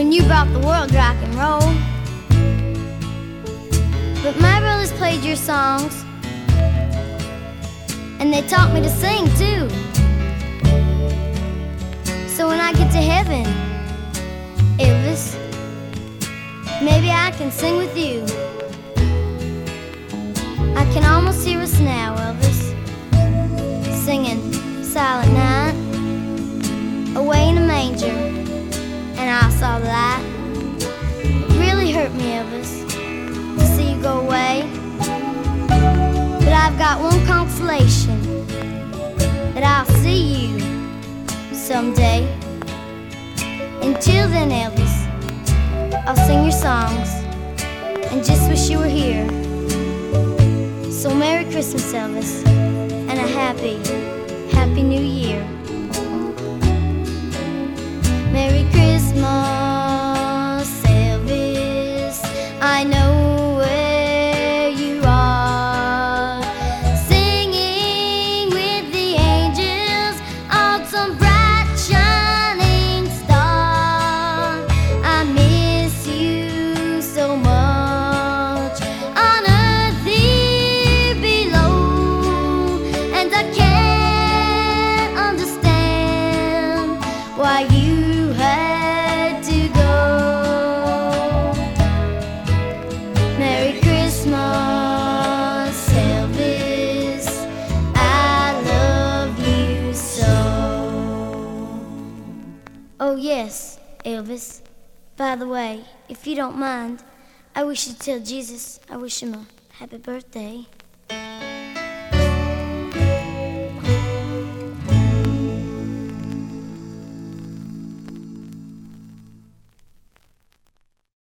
and you brought the world rock and roll. But my brothers played your songs, and they taught me to sing too. So when I get to heaven, Elvis, maybe I can sing with you. I can almost hear us now, Elvis, singing Silent Night, away in a manger, and I saw the light. It really hurt me, Elvis, to see you go away. But I've got one consolation, that I'll see you someday. Until then, Elvis, I'll sing your songs and just wish you were here. So Merry Christmas, Elvis, and a happy, happy New Year. Merry Christmas, Elvis, I know where you are, singing with the angels on some bright shining star. I miss you so much on earth here below, and I can't understand why you had to go. Merry Christmas, Elvis, I love you so. Oh yes, Elvis, by the way, if you don't mind, I wish you'd tell Jesus I wish him a happy birthday.